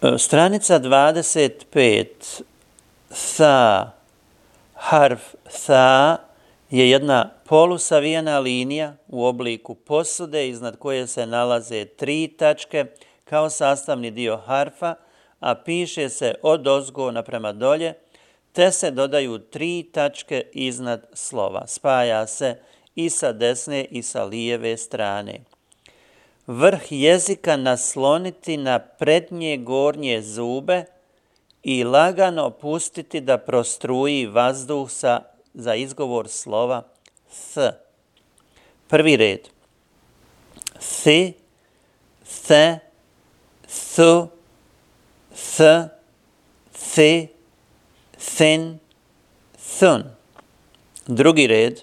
Stranica 25. Tha. Harf tha je jedna polusavijena linija u obliku posude iznad koje se nalaze 3 tačke kao sastavni dio harfa, a piše se odozgo naprema dolje, te se dodaju 3 tačke iznad slova. Spaja se i sa desne i sa lijeve strane. Vrh jezika nasloniti na prednje gornje zube i lagano pustiti da prostruji vazduh za izgovor slova th. Prvi red. Thi, the, thu, th, thi, thin, thun. Drugi red.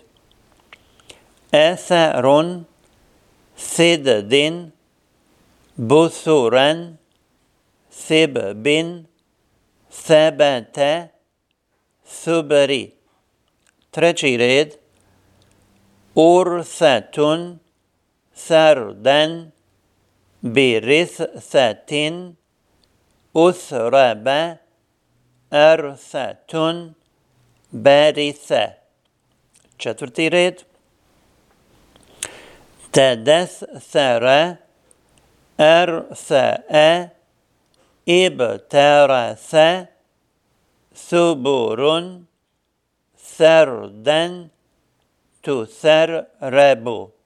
Etherun, thidin, buthuren, thibin, thebete, thuberi. Treći red. Urthetun, tharden, birithtetin, uthrebe, erthetun, berithe. Četvrti red. Tedethere, erthe, ibterethe, thuburun, therden, tutherrebu.